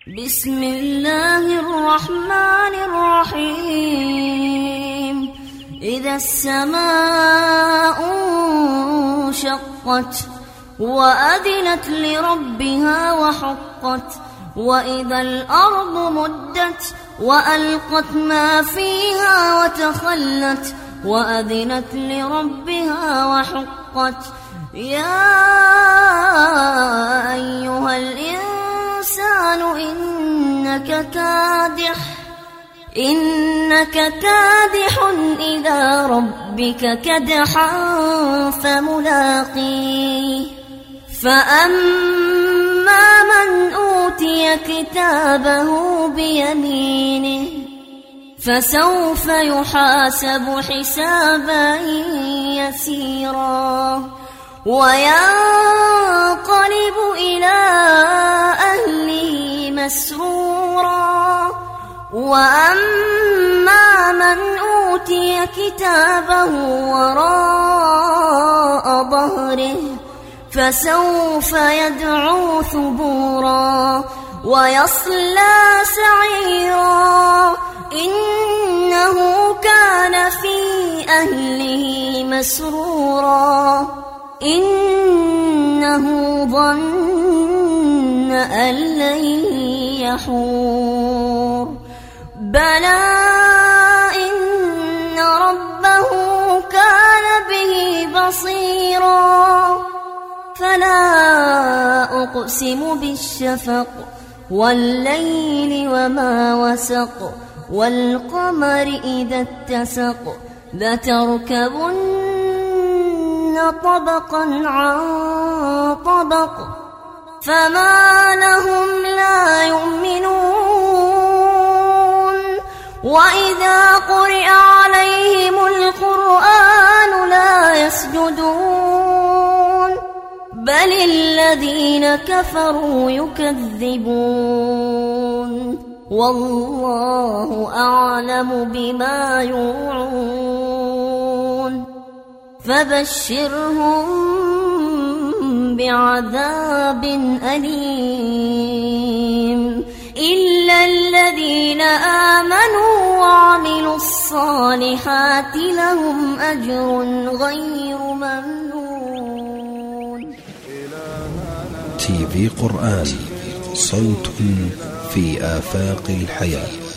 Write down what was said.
بسم الله الرحمن الرحيم. إذا السماء انشقت وأذنت لربها وحقت وإذا الأرض مدت وألقت ما فيها وتخلت وأذنت لربها وحقت. يا أيها الإنسان إنك كادح إلى ربك كدحا فملاقيه. فأما من أوتي كتابه بيمينه فسوف يحاسب حسابا يسيرا وينقلب إلى أهله مسرورا. وأما من أوتي كتابه وراء ظهره فسوف يدعو ثبورا ويصلى سعيرا. إنه كان في أهله مسرورا إنه ظن أن لن يحور. بلى إن ربه كان به بصيرا. فلا أقسم بالشفق والليل وما وسق والقمر إذا اتسق لتركبن طبقا عن طبق فما لهم لا يؤمنون. وإذا قرئ عليهم القرآن لا يسجدون بل الذين كفروا يكذبون. والله أعلم بما يوعون فبشرهم بعذاب أليم إلا الذين آمنوا وعملوا الصالحات لهم أجر غير ممنون. TV قرآن، صوت في آفاق الحياة.